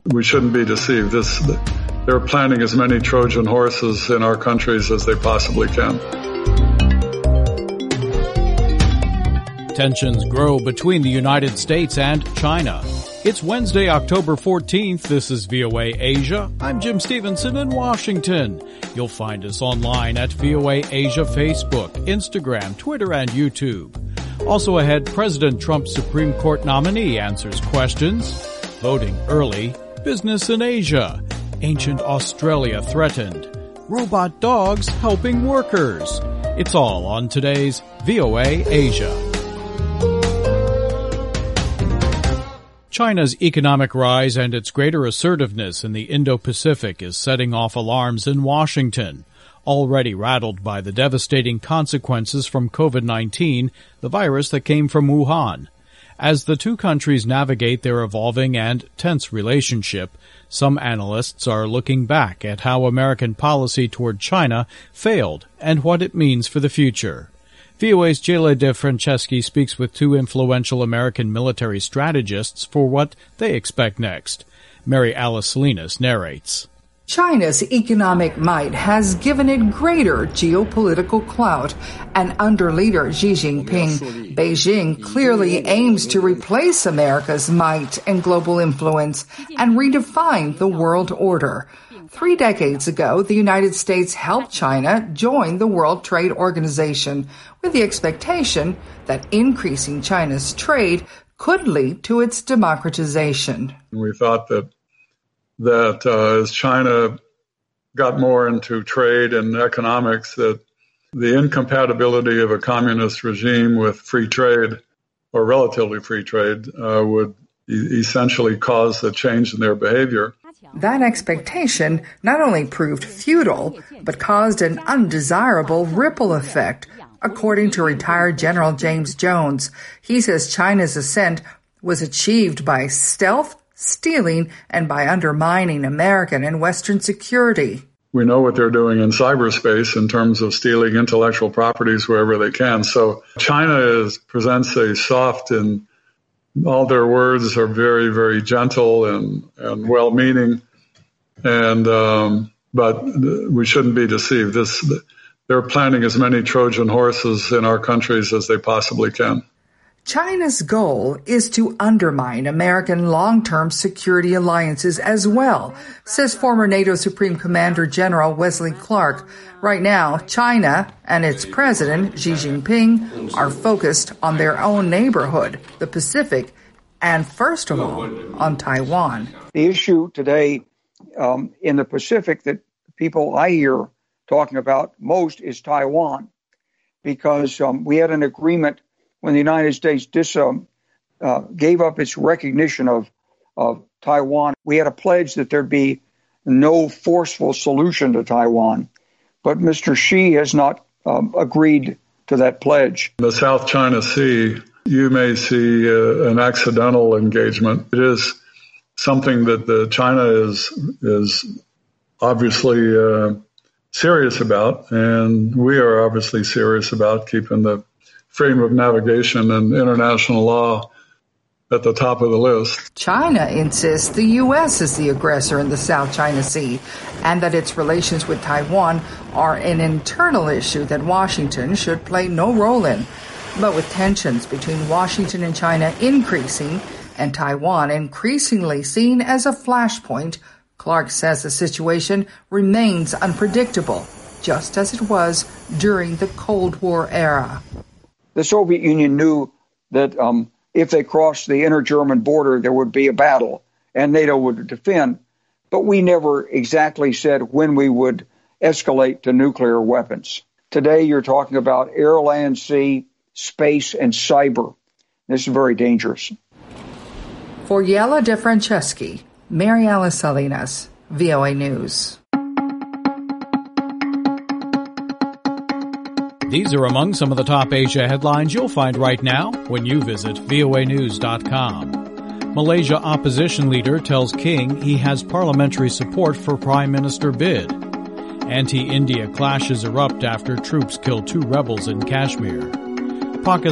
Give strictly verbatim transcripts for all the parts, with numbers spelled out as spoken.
we shouldn't be deceived. This, they're planting as many Trojan horses in our countries as they possibly can. Tensions grow between the United States and China. It's Wednesday, October fourteenth. This is V O A Asia. I'm Jim Stevenson in Washington. You'll find us online at V O A Asia Facebook, Instagram, Twitter, and YouTube. Also ahead, President Trump's Supreme Court nominee answers questions. Voting early. Business in Asia. Ancient Australia threatened. Robot dogs helping workers. It's all on today's V O A Asia. China's economic rise and its greater assertiveness in the Indo-Pacific is setting off alarms in Washington. Already rattled by the devastating consequences from COVID nineteen, the virus that came from Wuhan. As the two countries navigate their evolving and tense relationship, some analysts are looking back at how American policy toward China failed and what it means for the future. V O A's Jayla DeFranceschi speaks with two influential American military strategists for what they expect next. Mary Alice Salinas narrates. China's economic might has given it greater geopolitical clout, and under leader Xi Jinping, Beijing clearly aims to replace America's might and global influence and redefine the world order. Three decades ago, the United States helped China join the World Trade Organization with the expectation that increasing China's trade could lead to its democratization. We thought that that uh, as China got more into trade and economics, that the incompatibility of a communist regime with free trade, or relatively free trade, uh, would e- essentially cause a change in their behavior. That expectation not only proved futile, but caused an undesirable ripple effect, according to retired General James Jones. He says China's ascent was achieved by stealth, stealing, and by undermining American and Western security. We know what they're doing in cyberspace in terms of stealing intellectual properties wherever they can. So China is, presents a soft, and all their words are very, very gentle and, and well-meaning. And um, but we shouldn't be deceived. This, they're planting as many Trojan horses in our countries as they possibly can. China's goal is to undermine American long-term security alliances as well, says former NATO Supreme Commander General Wesley Clark. Right now, China and its president, Xi Jinping, are focused on their own neighborhood, the Pacific, and first of all, on Taiwan. The issue today um, in the Pacific that people I hear talking about most is Taiwan, because um, we had an agreement when the United States dis, um, uh, gave up its recognition of, of Taiwan. We had a pledge that there'd be no forceful solution to Taiwan. But Mister Xi has not um, agreed to that pledge. The South China Sea, you may see uh, an accidental engagement. It is something that the China is is obviously uh, serious about, and we are obviously serious about keeping the freedom of navigation and international law at the top of the list. China insists the U S is the aggressor in the South China Sea and that its relations with Taiwan are an internal issue that Washington should play no role in. But with tensions between Washington and China increasing and Taiwan increasingly seen as a flashpoint, Clark says the situation remains unpredictable, just as it was during the Cold War era. The Soviet Union knew that um, if they crossed the inter-German border, there would be a battle, and NATO would defend. But we never exactly said when we would escalate to nuclear weapons. Today, you're talking about air, land, sea, space, and cyber. This is very dangerous. For Jayla DeFranceschi, Mary Alice Salinas, V O A News. These are among some of the top Asia headlines you'll find right now when you visit V O A news dot com. Malaysia opposition leader tells King he has parliamentary support for Prime Minister bid. Anti-India clashes erupt after troops kill two rebels in Kashmir.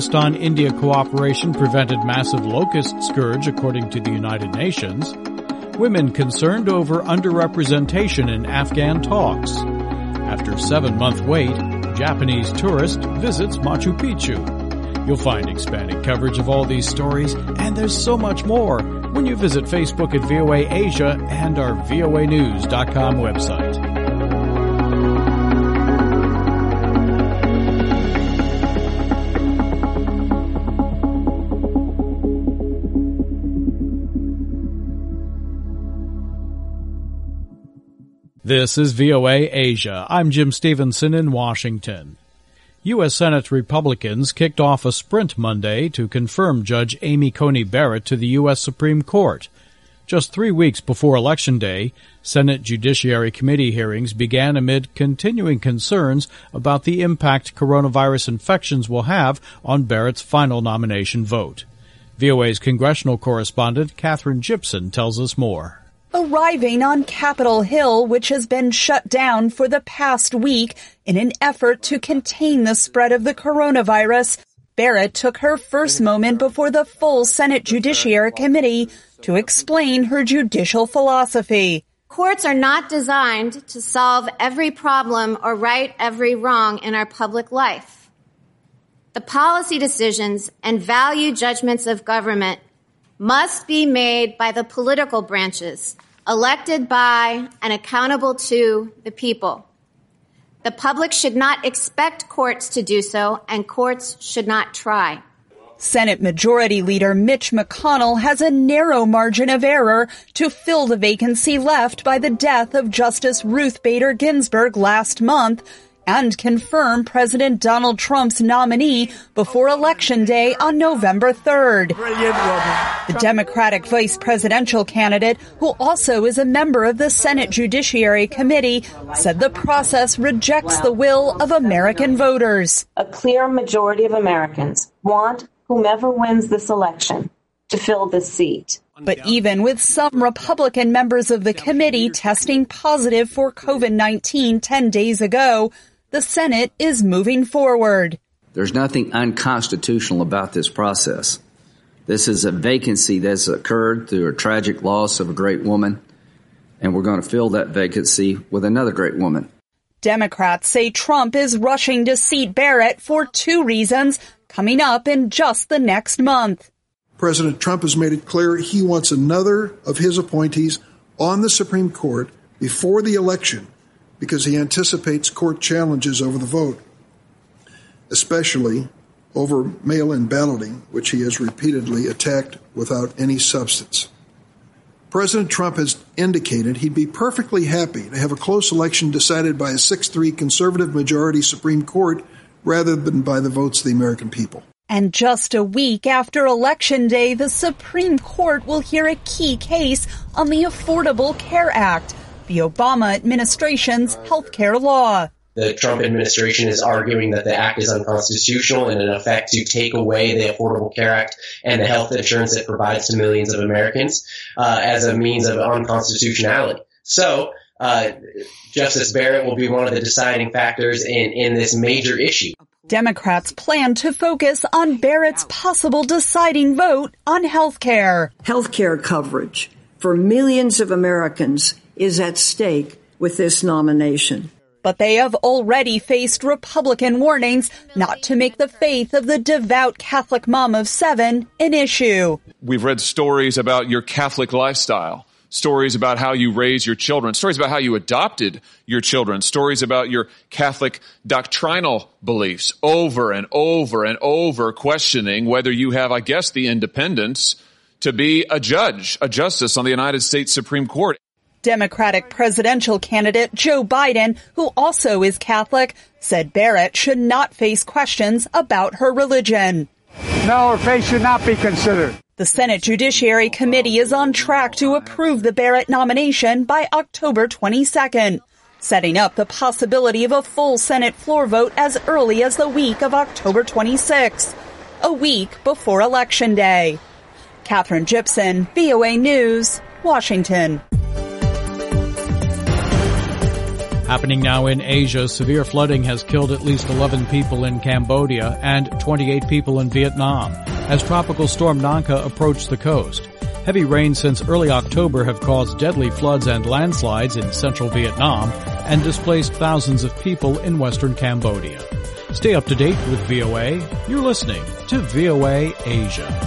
Pakistan-India cooperation prevented massive locust scourge, according to the United Nations. Women concerned over underrepresentation in Afghan talks. After seven-month wait, Japanese tourist visits Machu Picchu. You'll find expanded coverage of all these stories, and there's so much more when you visit Facebook at V O A Asia and our V O A news dot com website. This is V O A Asia. I'm Jim Stevenson in Washington. U S. Senate Republicans kicked off a sprint Monday to confirm Judge Amy Coney Barrett to the U S. Supreme Court. Just three weeks before Election Day, Senate Judiciary Committee hearings began amid continuing concerns about the impact coronavirus infections will have on Barrett's final nomination vote. V O A's congressional correspondent Katherine Gibson tells us more. Arriving on Capitol Hill, which has been shut down for the past week in an effort to contain the spread of the coronavirus, Barrett took her first moment before the full Senate Judiciary Committee to explain her judicial philosophy. Courts are not designed to solve every problem or right every wrong in our public life. The policy decisions and value judgments of government must be made by the political branches, elected by and accountable to the people. The public should not expect courts to do so, and courts should not try. Senate Majority Leader Mitch McConnell has a narrow margin of error to fill the vacancy left by the death of Justice Ruth Bader Ginsburg last month and confirm President Donald Trump's nominee before Election Day on November third. The Democratic vice presidential candidate, who also is a member of the Senate Judiciary Committee, said the process rejects the will of American voters. A clear majority of Americans want whomever wins this election to fill this seat. But even with some Republican members of the committee testing positive for COVID nineteen ten days ago, the Senate is moving forward. There's nothing unconstitutional about this process. This is a vacancy that's occurred through a tragic loss of a great woman, and we're going to fill that vacancy with another great woman. Democrats say Trump is rushing to seat Barrett for two reasons coming up in just the next month. President Trump has made it clear he wants another of his appointees on the Supreme Court before the election because he anticipates court challenges over the vote, especially over mail-in balloting, which he has repeatedly attacked without any substance. President Trump has indicated he'd be perfectly happy to have a close election decided by a six three conservative majority Supreme Court rather than by the votes of the American people. And just a week after Election Day, the Supreme Court will hear a key case on the Affordable Care Act, the Obama administration's health care law. The Trump administration is arguing that the act is unconstitutional and in effect to take away the Affordable Care Act and the health insurance it provides to millions of Americans uh, as a means of unconstitutionality. So uh, Justice Barrett will be one of the deciding factors in, in this major issue. Democrats plan to focus on Barrett's possible deciding vote on health care. Health care coverage for millions of Americans is at stake with this nomination. But they have already faced Republican warnings not to make the faith of the devout Catholic mom of seven an issue. We've read stories about your Catholic lifestyle, stories about how you raise your children, stories about how you adopted your children, stories about your Catholic doctrinal beliefs, over and over and over questioning whether you have, I guess, the independence to be a judge, a justice on the United States Supreme Court. Democratic presidential candidate Joe Biden, who also is Catholic, said Barrett should not face questions about her religion. No, her faith should not be considered. The Senate Judiciary Committee is on track to approve the Barrett nomination by October twenty-second, setting up the possibility of a full Senate floor vote as early as the week of October twenty-sixth, a week before Election Day. Katherine Gibson, V O A News, Washington. Happening now in Asia, severe flooding has killed at least eleven people in Cambodia and twenty-eight people in Vietnam as Tropical Storm Nanka approached the coast. Heavy rains since early October have caused deadly floods and landslides in central Vietnam and displaced thousands of people in western Cambodia. Stay up to date with V O A. You're listening to V O A Asia.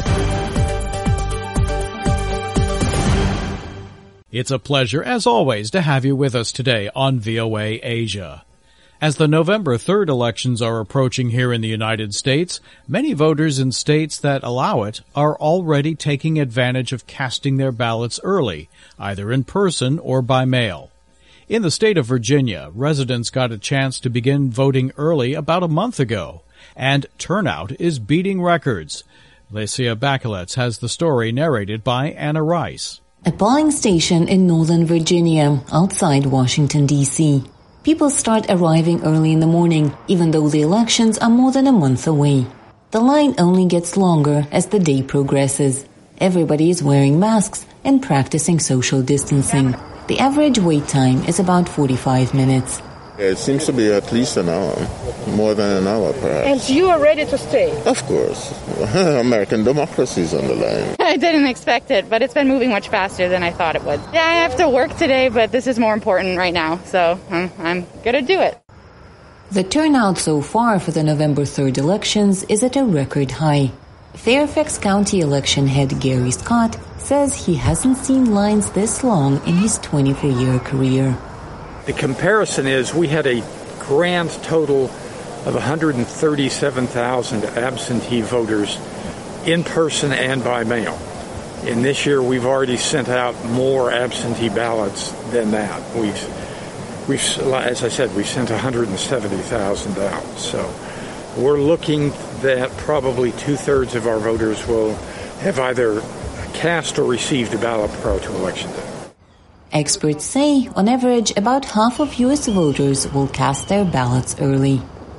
It's a pleasure, as always, to have you with us today on V O A Asia. As the November third elections are approaching here in the United States, many voters in states that allow it are already taking advantage of casting their ballots early, either in person or by mail. In the state of Virginia, residents got a chance to begin voting early about a month ago, and turnout is beating records. Lecia Bakalets has the story narrated by Anna Rice. A polling station in Northern Virginia, outside Washington, D C People start arriving early in the morning, even though the elections are more than a month away. The line only gets longer as the day progresses. Everybody is wearing masks and practicing social distancing. The average wait time is about forty-five minutes. It seems to be at least an hour, more than an hour perhaps. And you are ready to stay? Of course. American democracy is on the line. I didn't expect it, but it's been moving much faster than I thought it would. Yeah, I have to work today, but this is more important right now, so um, I'm going to do it. The turnout so far for the November third elections is at a record high. Fairfax County election head Gary Scott says he hasn't seen lines this long in his twenty-four-year career. The comparison is we had a grand total of one hundred thirty-seven thousand absentee voters in person and by mail. And this year we've already sent out more absentee ballots than that. We've, we've as I said, we've sent one hundred seventy thousand out. So we're looking that probably two-thirds of our voters will have either cast or received a ballot prior to Election Day. Experts say, on average, about half of U S voters will cast their ballots early.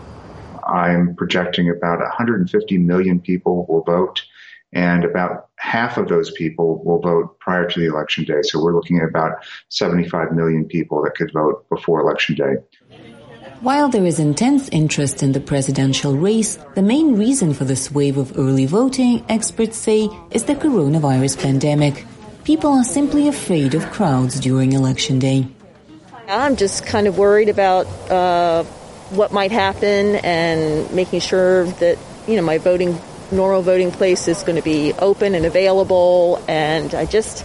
I'm projecting about one hundred fifty million people will vote, and about half of those people will vote prior to the election day. So we're looking at about seventy-five million people that could vote before Election Day. While there is intense interest in the presidential race, the main reason for this wave of early voting, experts say, is the coronavirus pandemic. People are simply afraid of crowds during Election Day. I'm just kind of worried about uh, what might happen and making sure that, you know, my voting, normal voting place is going to be open and available. And I just,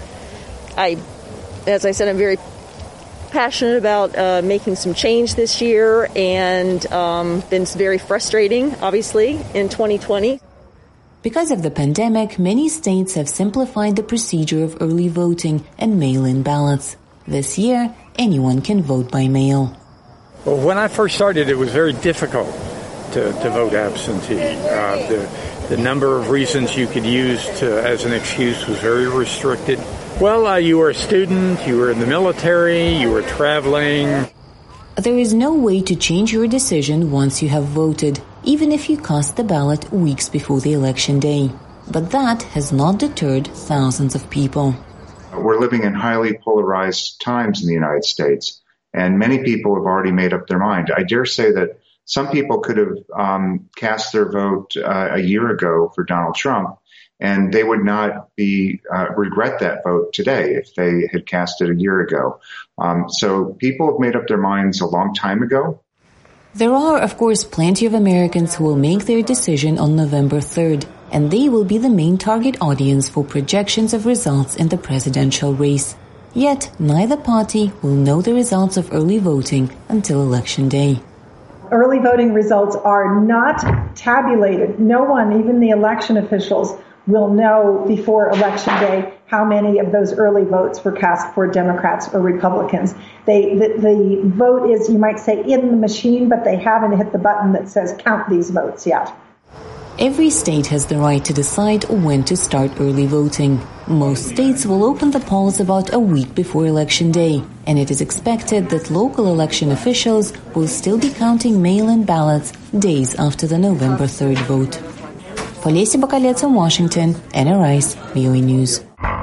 I, as I said, I'm very passionate about uh, making some change this year, and um, been very frustrating, obviously, in twenty twenty. Because of the pandemic, many states have simplified the procedure of early voting and mail-in ballots. This year, anyone can vote by mail. Well, when I first started, it was very difficult to, to vote absentee. Uh, the, the number of reasons you could use to, as an excuse was very restricted. Well, uh, you were a student, you were in the military, you were traveling. There is no way to change your decision once you have voted, even if you cast the ballot weeks before the election day. But that has not deterred thousands of people. We're living in highly polarized times in the United States, and many people have already made up their mind. I dare say that some people could have um, cast their vote uh, a year ago for Donald Trump, and they would not be uh, regret that vote today if they had cast it a year ago. Um, so people have made up their minds a long time ago. There are, of course, plenty of Americans who will make their decision on November third, and they will be the main target audience for projections of results in the presidential race. Yet, neither party will know the results of early voting until Election Day. Early voting results are not tabulated. No one, even the election officials, will know before Election Day how many of those early votes were cast for Democrats or Republicans. They, the, the vote is, you might say, in the machine, but they haven't hit the button that says count these votes yet. Every state has the right to decide when to start early voting. Most states will open the polls about a week before Election Day, and it is expected that local election officials will still be counting mail-in ballots days after the November third vote. For Lecia Bakalets in Washington, Anna Rice, V O A News.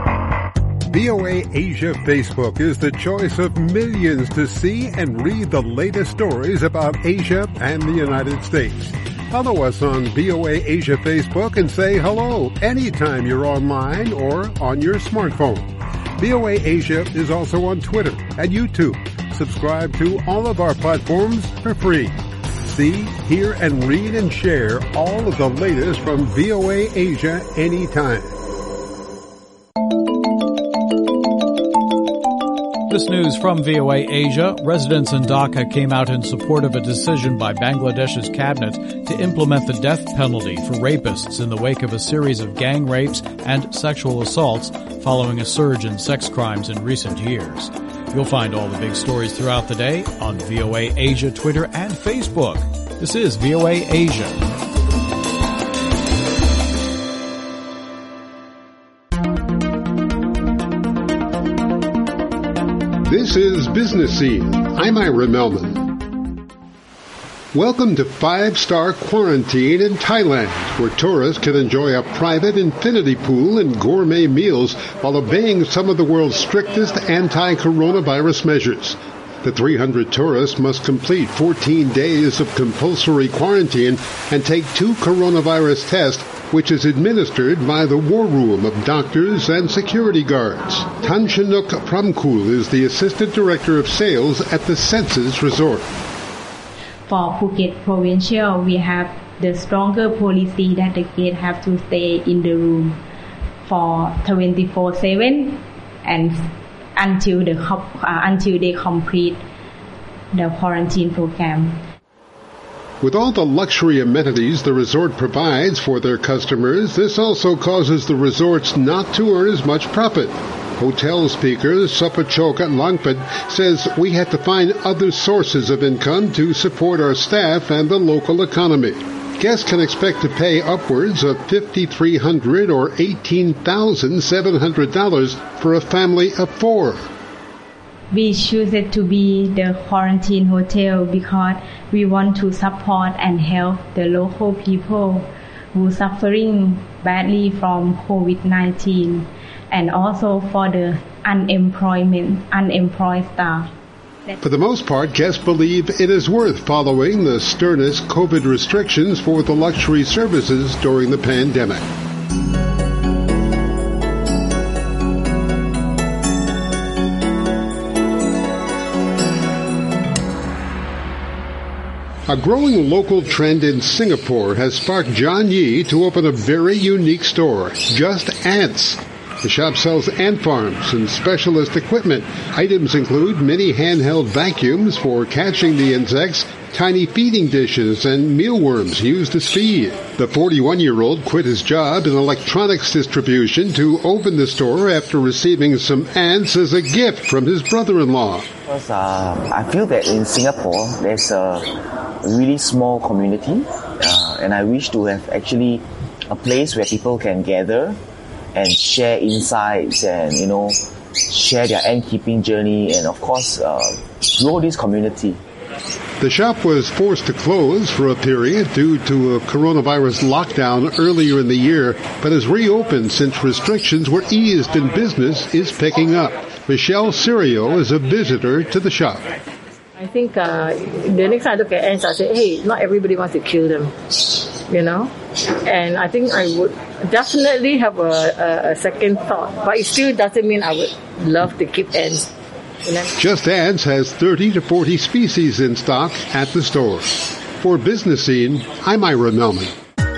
V O A Asia Facebook is the choice of millions to see and read the latest stories about Asia and the United States. Follow us on V O A Asia Facebook and say hello anytime you're online or on your smartphone. V O A Asia is also on Twitter and YouTube. Subscribe to all of our platforms for free. See, hear, and read and share all of the latest from V O A Asia anytime. This news from V O A Asia. Residents in Dhaka came out in support of a decision by Bangladesh's cabinet to implement the death penalty for rapists in the wake of a series of gang rapes and sexual assaults following a surge in sex crimes in recent years. You'll find all the big stories throughout the day on V O A Asia Twitter and Facebook. This is V O A Asia. This is Business Scene. I'm Ira Melman. Welcome to five-star quarantine in Thailand, where tourists can enjoy a private infinity pool and gourmet meals while obeying some of the world's strictest anti-coronavirus measures. The three hundred tourists must complete fourteen days of compulsory quarantine and take two coronavirus tests, which is administered by the war room of doctors and security guards. Tan Chinook Pramkul is the Assistant Director of Sales at the Senses Resort. For Phuket Provincial, we have the stronger policy that the guests have to stay in the room for twenty-four seven and until the uh, until they complete the quarantine program. With all the luxury amenities the resort provides for their customers, this also causes the resorts not to earn as much profit. Hotel speaker Sapachoka Langpad says we had to find other sources of income to support our staff and the local economy. Guests can expect to pay upwards of five thousand three hundred dollars or eighteen thousand seven hundred dollars for a family of four. We choose it to be the quarantine hotel because we want to support and help the local people who are suffering badly from COVID nineteen and also for the unemployment, unemployed staff. For the most part, guests believe it is worth following the sternest COVID restrictions for the luxury services during the pandemic. A growing local trend in Singapore has sparked John Yee to open a very unique store, Just Ants. The shop sells ant farms and specialist equipment. Items include mini handheld vacuums for catching the insects, tiny feeding dishes, and mealworms used as feed. The forty-one-year-old quit his job in electronics distribution to open the store after receiving some ants as a gift from his brother-in-law. Because uh, I feel that in Singapore there's a really small community, uh, and I wish to have actually a place where people can gather and share insights and, you know, share their ant keeping journey and, of course, uh, grow this community. The shop was forced to close for a period due to a coronavirus lockdown earlier in the year, but has reopened since restrictions were eased and business is picking up. Michelle Sirio is a visitor to the shop. I think uh, the next time I look at ants, I say, hey, not everybody wants to kill them, you know? And I think I would definitely have a, a, a second thought, but it still doesn't mean I would love to keep ants. You know? Just Ants has thirty to forty species in stock at the store. For Business Scene, I'm Ira Melman.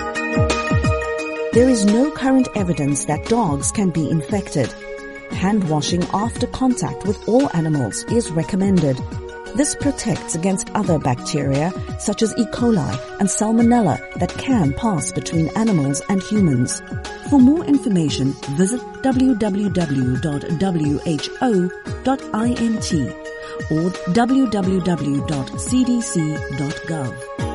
There is no current evidence that dogs can be infected. Hand washing after contact with all animals is recommended. This protects against other bacteria such as E. coli and Salmonella that can pass between animals and humans. For more information, visit w w w dot w h o dot int or w w w dot c d c dot gov.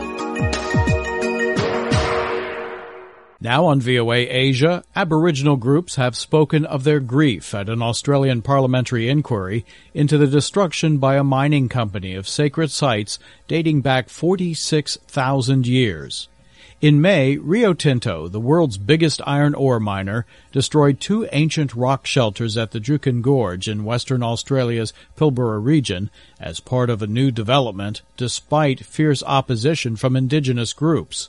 Now on V O A Asia, Aboriginal groups have spoken of their grief at an Australian parliamentary inquiry into the destruction by a mining company of sacred sites dating back forty-six thousand years. In May, Rio Tinto, the world's biggest iron ore miner, destroyed two ancient rock shelters at the Juukan Gorge in Western Australia's Pilbara region as part of a new development, despite fierce opposition from indigenous groups.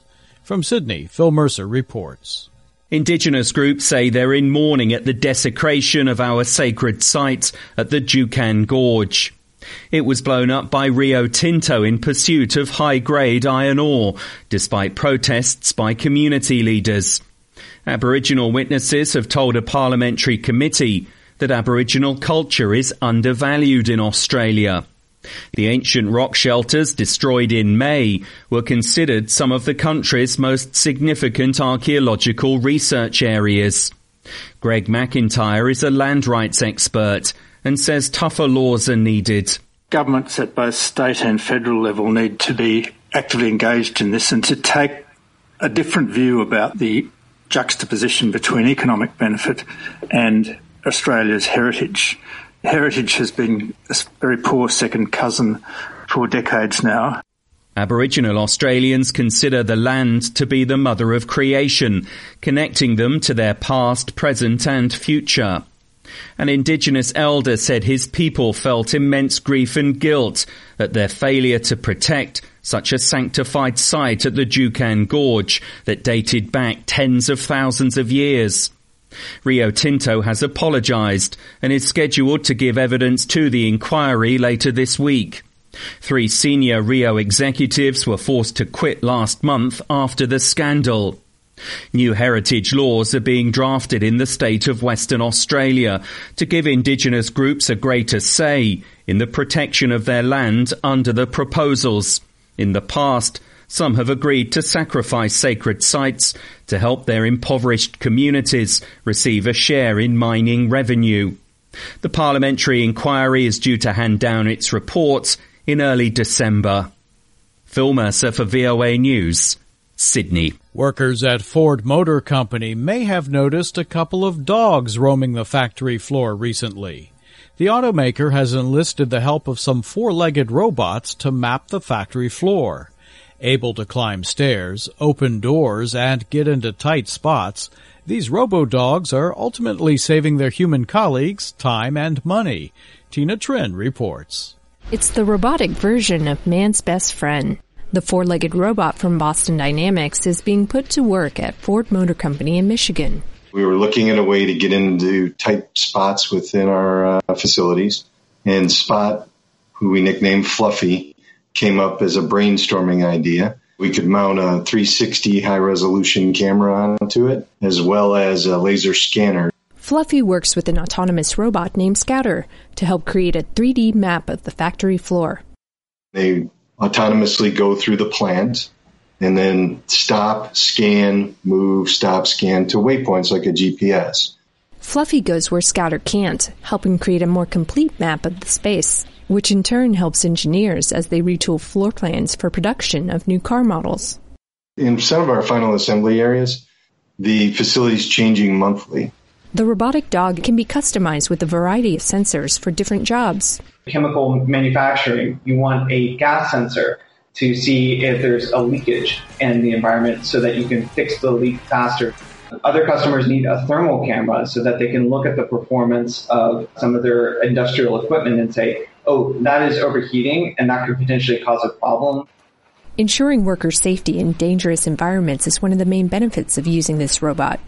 From Sydney, Phil Mercer reports. Indigenous groups say they're in mourning at the desecration of our sacred site at the Juukan Gorge. It was blown up by Rio Tinto in pursuit of high-grade iron ore, despite protests by community leaders. Aboriginal witnesses have told a parliamentary committee that Aboriginal culture is undervalued in Australia. The ancient rock shelters destroyed in May were considered some of the country's most significant archaeological research areas. Greg McIntyre is a land rights expert and says tougher laws are needed. Governments at both state and federal level need to be actively engaged in this and to take a different view about the juxtaposition between economic benefit and Australia's heritage. Heritage has been a very poor second cousin for decades now. Aboriginal Australians consider the land to be the mother of creation, connecting them to their past, present and future. An Indigenous elder said his people felt immense grief and guilt at their failure to protect such a sanctified site at the Juukan Gorge that dated back tens of thousands of years. Rio Tinto has apologised and is scheduled to give evidence to the inquiry later this week. Three senior Rio executives were forced to quit last month after the scandal. New heritage laws are being drafted in the state of Western Australia to give Indigenous groups a greater say in the protection of their land under the proposals. In the past, some have agreed to sacrifice sacred sites to help their impoverished communities receive a share in mining revenue. The parliamentary inquiry is due to hand down its reports in early December. Phil Mercer for V O A News, Sydney. Workers at Ford Motor Company may have noticed a couple of dogs roaming the factory floor recently. The automaker has enlisted the help of some four-legged robots to map the factory floor. Able to climb stairs, open doors, and get into tight spots, these robo-dogs are ultimately saving their human colleagues time and money. Tina Trin reports. It's the robotic version of man's best friend. The four-legged robot from Boston Dynamics is being put to work at Ford Motor Company in Michigan. We were looking at a way to get into tight spots within our uh, facilities, and Spot, who we nicknamed Fluffy, came up as a brainstorming idea. We could mount a three sixty high-resolution camera onto it, as well as a laser scanner. Fluffy works with an autonomous robot named Scouter to help create a three D map of the factory floor. They autonomously go through the plant and then stop, scan, move, stop, scan to waypoints like a G P S. Fluffy goes where Scouter can't, helping create a more complete map of the space, which in turn helps engineers as they retool floor plans for production of new car models. In some of our final assembly areas, the facility is changing monthly. The robotic dog can be customized with a variety of sensors for different jobs. Chemical manufacturing, you want a gas sensor to see if there's a leakage in the environment so that you can fix the leak faster. Other customers need a thermal camera so that they can look at the performance of some of their industrial equipment and say, oh, that is overheating and that could potentially cause a problem. Ensuring worker safety in dangerous environments is one of the main benefits of using this robot.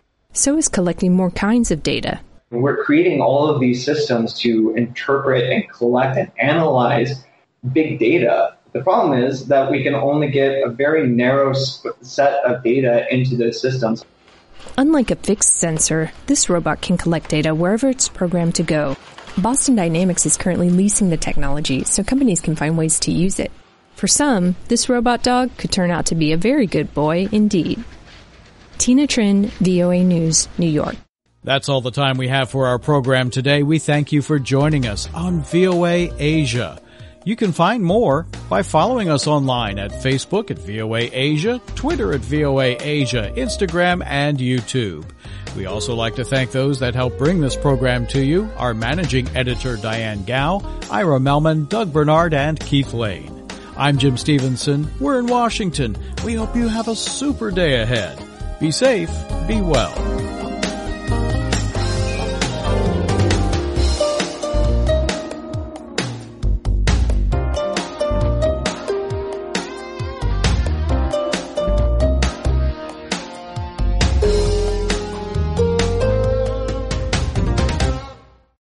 So is collecting more kinds of data. We're creating all of these systems to interpret and collect and analyze big data. The problem is that we can only get a very narrow set of data into those systems. Unlike a fixed sensor, this robot can collect data wherever it's programmed to go. Boston Dynamics is currently leasing the technology so companies can find ways to use it. For some, this robot dog could turn out to be a very good boy indeed. Tina Trin, V O A News, New York. That's all the time we have for our program today. We thank you for joining us on V O A Asia. You can find more by following us online at Facebook at V O A Asia, Twitter at V O A Asia, Instagram, and YouTube. We also like to thank those that help bring this program to you, our managing editor Diane Gao, Ira Melman, Doug Bernard, and Keith Lane. I'm Jim Stevenson. We're in Washington. We hope you have a super day ahead. Be safe, be well.